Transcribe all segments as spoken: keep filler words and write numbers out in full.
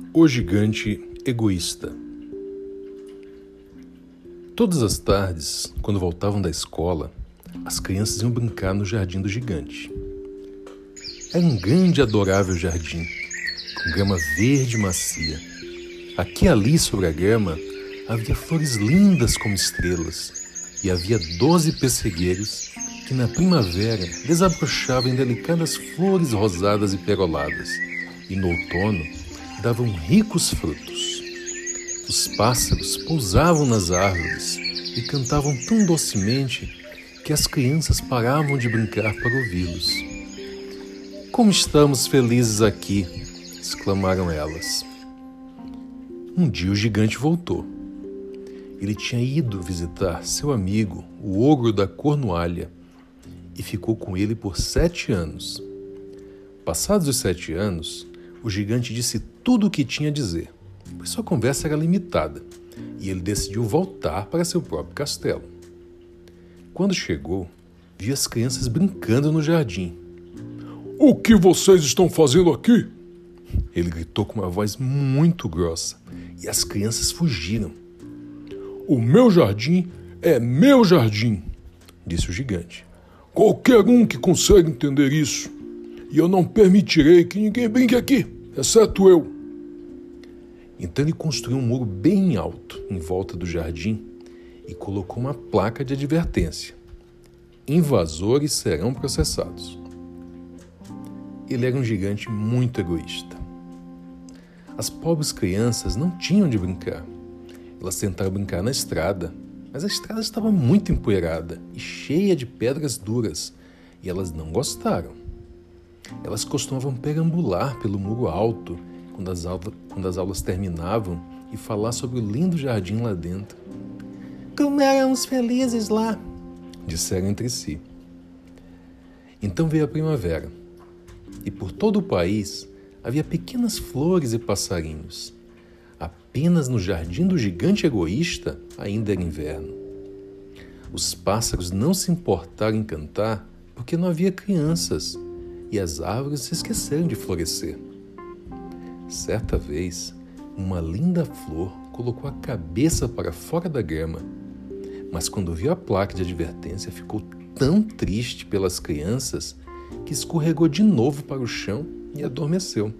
O gigante egoísta. Todas as tardes, quando voltavam da escola, as crianças iam brincar no jardim do gigante. Era um grande e adorável jardim, com grama verde e macia. Aqui e ali sobre a grama havia flores lindas como estrelas, e havia doze pessegueiros que na primavera desabrochavam em delicadas flores rosadas e peroladas, e no outono davam ricos frutos. Os pássaros pousavam nas árvores e cantavam tão docemente que as crianças paravam de brincar para ouvi-los. "Como estamos felizes aqui!" exclamaram elas. Um dia o gigante voltou. Ele tinha ido visitar seu amigo, o ogro da Cornualha, e ficou com ele por sete anos. Passados os sete anos, o gigante disse tudo o que tinha a dizer, pois sua conversa era limitada, e ele decidiu voltar para seu próprio castelo. Quando chegou, viu as crianças brincando no jardim. "O que vocês estão fazendo aqui?" Ele gritou com uma voz muito grossa, e as crianças fugiram. "O meu jardim é meu jardim", disse o gigante. "Qualquer um que consegue entender isso. E eu não permitirei que ninguém brinque aqui, exceto eu." Então ele construiu um muro bem alto em volta do jardim e colocou uma placa de advertência: "Invasores serão processados." Ele era um gigante muito egoísta. As pobres crianças não tinham de brincar. Elas tentaram brincar na estrada, mas a estrada estava muito empoeirada e cheia de pedras duras, e elas não gostaram. Elas costumavam perambular pelo muro alto quando as, aulas, quando as aulas terminavam e falar sobre o lindo jardim lá dentro. "Como éramos felizes lá!" disseram entre si. Então veio a primavera, e por todo o país havia pequenas flores e passarinhos. Apenas no jardim do gigante egoísta ainda era inverno. Os pássaros não se importaram em cantar porque não havia crianças, e as árvores se esqueceram de florescer. Certa vez, uma linda flor colocou a cabeça para fora da grama, mas quando viu a placa de advertência ficou tão triste pelas crianças que escorregou de novo para o chão e adormeceu.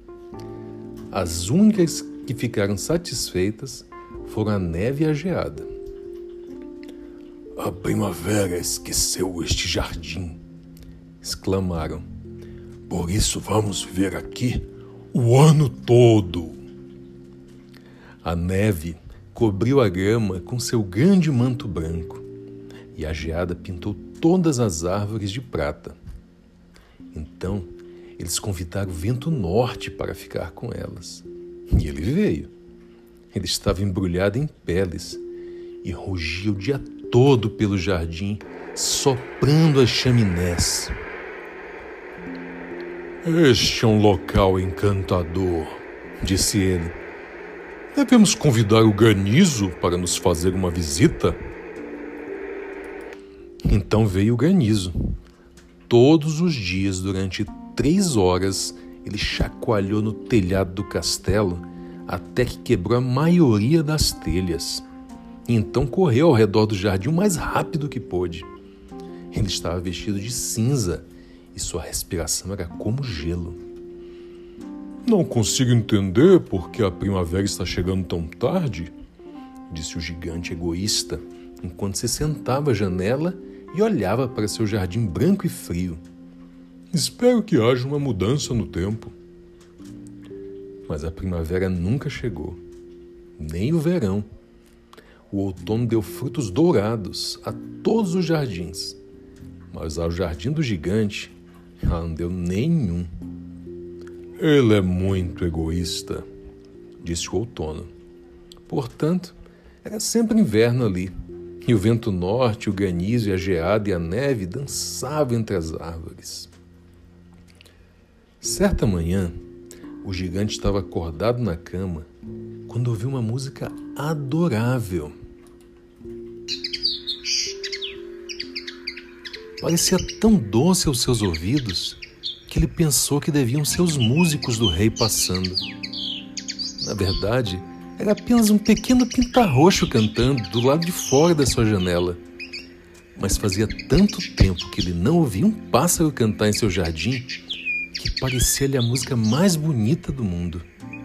As únicas que ficaram satisfeitas foram a neve e a geada. "A primavera esqueceu este jardim", exclamaram. "Por isso vamos viver aqui o ano todo." A neve cobriu a grama com seu grande manto branco, e a geada pintou todas as árvores de prata. Então, eles convidaram o vento norte para ficar com elas. E ele veio. Ele estava embrulhado em peles e rugia o dia todo pelo jardim, soprando as chaminés. "Este é um local encantador", disse ele. "Devemos convidar o granizo para nos fazer uma visita." Então veio o granizo. Todos os dias, durante três horas, ele chacoalhou no telhado do castelo até que quebrou a maioria das telhas. E então correu ao redor do jardim o mais rápido que pôde. Ele estava vestido de cinza e sua respiração era como gelo. "Não consigo entender por que a primavera está chegando tão tarde", disse o gigante egoísta, enquanto se sentava à janela e olhava para seu jardim branco e frio. "Espero que haja uma mudança no tempo." Mas a primavera nunca chegou, nem o verão. O outono deu frutos dourados a todos os jardins, mas ao jardim do gigante ela não deu nenhum. "Ele é muito egoísta", disse o outono. Portanto, era sempre inverno ali, e o vento norte, o granizo e a geada e a neve dançavam entre as árvores. Certa manhã, o gigante estava acordado na cama quando ouviu uma música adorável. Parecia tão doce aos seus ouvidos que ele pensou que deviam ser os músicos do rei passando. Na verdade, era apenas um pequeno pintarroxo cantando do lado de fora da sua janela. Mas fazia tanto tempo que ele não ouvia um pássaro cantar em seu jardim que parecia-lhe a música mais bonita do mundo.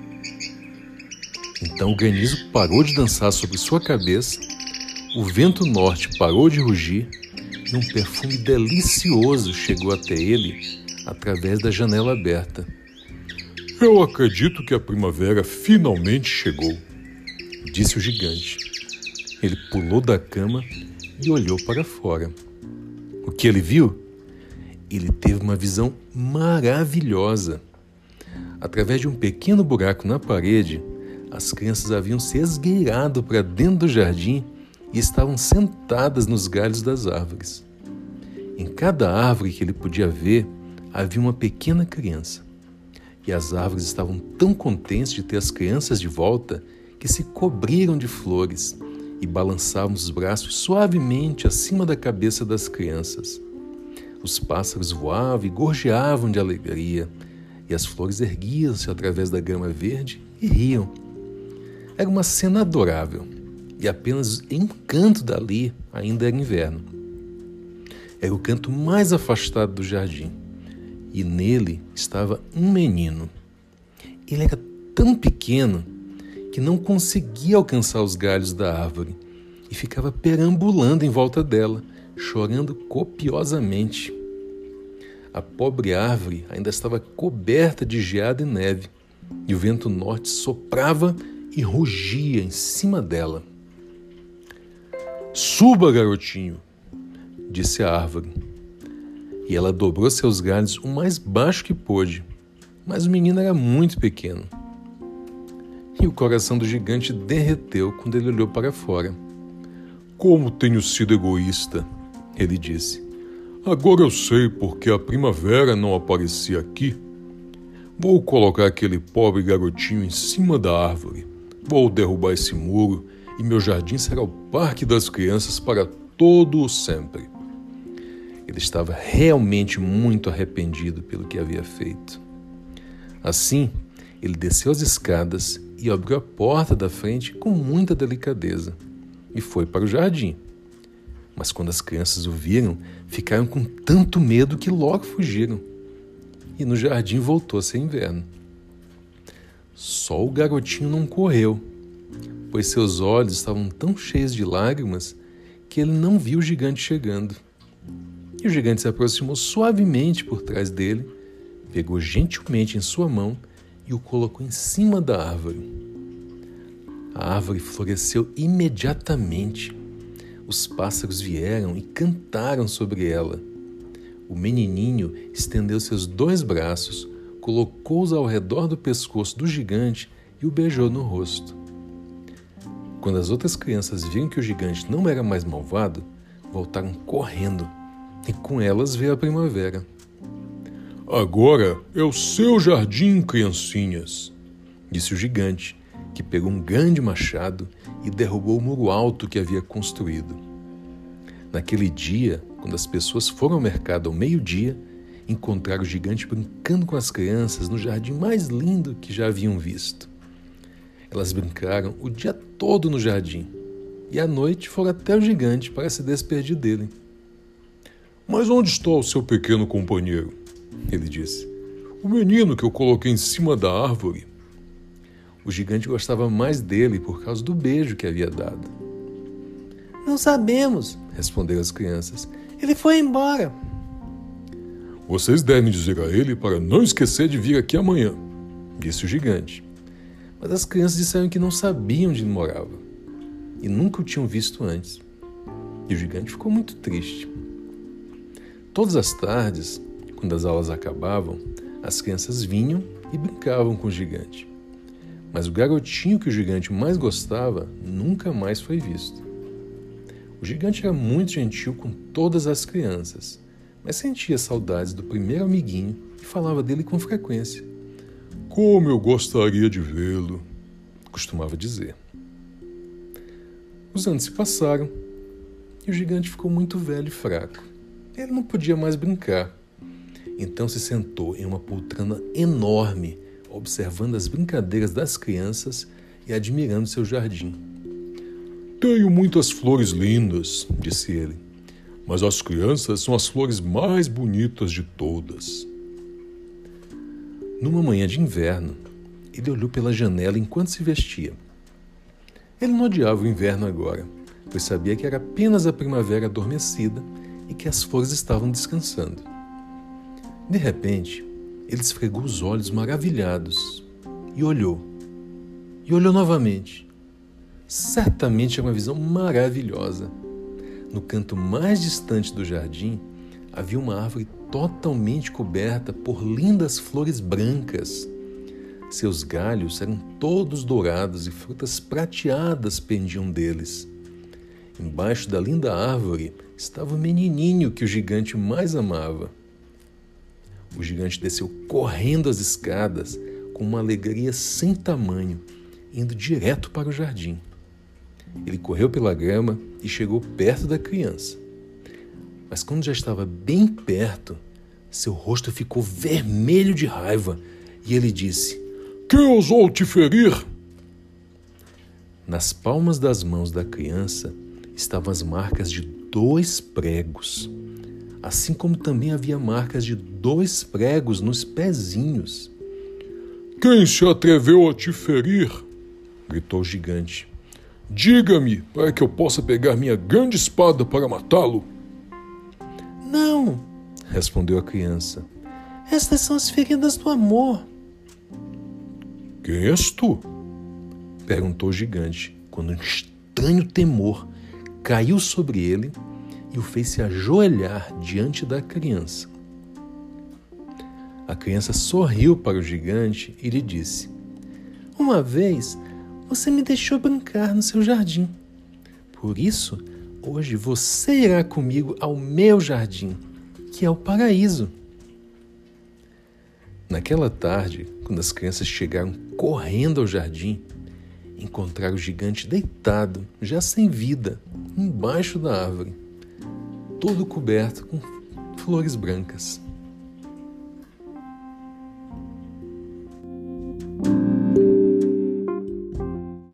Então o granizo parou de dançar sobre sua cabeça, o vento norte parou de rugir e um perfume delicioso chegou até ele através da janela aberta. Eu acredito que a primavera finalmente chegou, disse o gigante. Ele pulou da cama e olhou para fora. O que ele viu? Ele teve uma visão maravilhosa. Através de um pequeno buraco na parede, as crianças haviam se esgueirado para dentro do jardim e estavam sentadas nos galhos das árvores. Em cada árvore que ele podia ver, havia uma pequena criança. E as árvores estavam tão contentes de ter as crianças de volta que se cobriram de flores e balançavam os braços suavemente acima da cabeça das crianças. Os pássaros voavam e gorjeavam de alegria, e as flores erguiam-se através da grama verde e riam. Era uma cena adorável, e apenas em um canto dali ainda era inverno. Era o canto mais afastado do jardim, e nele estava um menino. Ele era tão pequeno que não conseguia alcançar os galhos da árvore e ficava perambulando em volta dela, chorando copiosamente. A pobre árvore ainda estava coberta de geada e neve, e o vento norte soprava e rugia em cima dela. Suba, garotinho, disse a árvore. E ela dobrou seus galhos o mais baixo que pôde, mas o menino era muito pequeno. E o coração do gigante derreteu quando ele olhou para fora. Como tenho sido egoísta, ele disse. Agora eu sei por que a primavera não aparecia aqui. Vou colocar aquele pobre garotinho em cima da árvore. Vou derrubar esse muro e meu jardim será o parque das crianças para todo o sempre. Ele estava realmente muito arrependido pelo que havia feito. Assim, ele desceu as escadas e abriu a porta da frente com muita delicadeza e foi para o jardim. Mas quando as crianças o viram, ficaram com tanto medo que logo fugiram. E no jardim voltou a ser inverno. Só o garotinho não correu, pois seus olhos estavam tão cheios de lágrimas que ele não viu o gigante chegando. E o gigante se aproximou suavemente por trás dele, pegou gentilmente em sua mão e o colocou em cima da árvore. A árvore floresceu imediatamente. Os pássaros vieram e cantaram sobre ela. O menininho estendeu seus dois braços, colocou-os ao redor do pescoço do gigante e o beijou no rosto. Quando as outras crianças viram que o gigante não era mais malvado, voltaram correndo, e com elas veio a primavera. Agora é o seu jardim, criancinhas, disse o gigante, que pegou um grande machado e derrubou o muro alto que havia construído. Naquele dia, quando as pessoas foram ao mercado ao meio-dia, encontraram o gigante brincando com as crianças no jardim mais lindo que já haviam visto. Elas brincaram o dia todo no jardim e à noite foram até o gigante para se despedir dele. Mas onde está o seu pequeno companheiro? Ele disse. O menino que eu coloquei em cima da árvore. O gigante gostava mais dele por causa do beijo que havia dado. Não sabemos, responderam as crianças. Ele foi embora. Vocês devem dizer a ele para não esquecer de vir aqui amanhã, disse o gigante. Mas as crianças disseram que não sabiam onde ele morava e nunca o tinham visto antes. E o gigante ficou muito triste. Todas as tardes, quando as aulas acabavam, as crianças vinham e brincavam com o gigante. Mas o garotinho que o gigante mais gostava nunca mais foi visto. O gigante era muito gentil com todas as crianças, mas sentia saudades do primeiro amiguinho e falava dele com frequência. Como eu gostaria de vê-lo, costumava dizer. Os anos se passaram e o gigante ficou muito velho e fraco. Ele não podia mais brincar. Então se sentou em uma poltrona enorme, observando as brincadeiras das crianças e admirando seu jardim. Tenho muitas flores lindas, disse ele, mas as crianças são as flores mais bonitas de todas. Numa manhã de inverno, ele olhou pela janela enquanto se vestia. Ele não odiava o inverno agora, pois sabia que era apenas a primavera adormecida e que as flores estavam descansando. De repente, ele esfregou os olhos maravilhados e olhou. E olhou novamente. Certamente era uma visão maravilhosa. No canto mais distante do jardim, havia uma árvore totalmente coberta por lindas flores brancas. Seus galhos eram todos dourados e frutas prateadas pendiam deles. Embaixo da linda árvore estava o menininho que o gigante mais amava. O gigante desceu correndo as escadas com uma alegria sem tamanho, indo direto para o jardim. Ele correu pela grama e chegou perto da criança. Mas quando já estava bem perto, seu rosto ficou vermelho de raiva e ele disse: "Quem ousou te ferir?" Nas palmas das mãos da criança estavam as marcas de dois pregos, assim como também havia marcas de dois pregos nos pezinhos. "Quem se atreveu a te ferir?" gritou o gigante. "Diga-me, para que eu possa pegar minha grande espada para matá-lo." Não, respondeu a criança. Estas são as feridas do amor. "Quem és tu?" perguntou o gigante, quando um estranho temor caiu sobre ele e o fez se ajoelhar diante da criança. A criança sorriu para o gigante e lhe disse: Uma vez você me deixou brincar no seu jardim. Por isso, hoje você irá comigo ao meu jardim, que é o paraíso. Naquela tarde, quando as crianças chegaram correndo ao jardim, encontraram o gigante deitado, já sem vida, embaixo da árvore, todo coberto com flores brancas.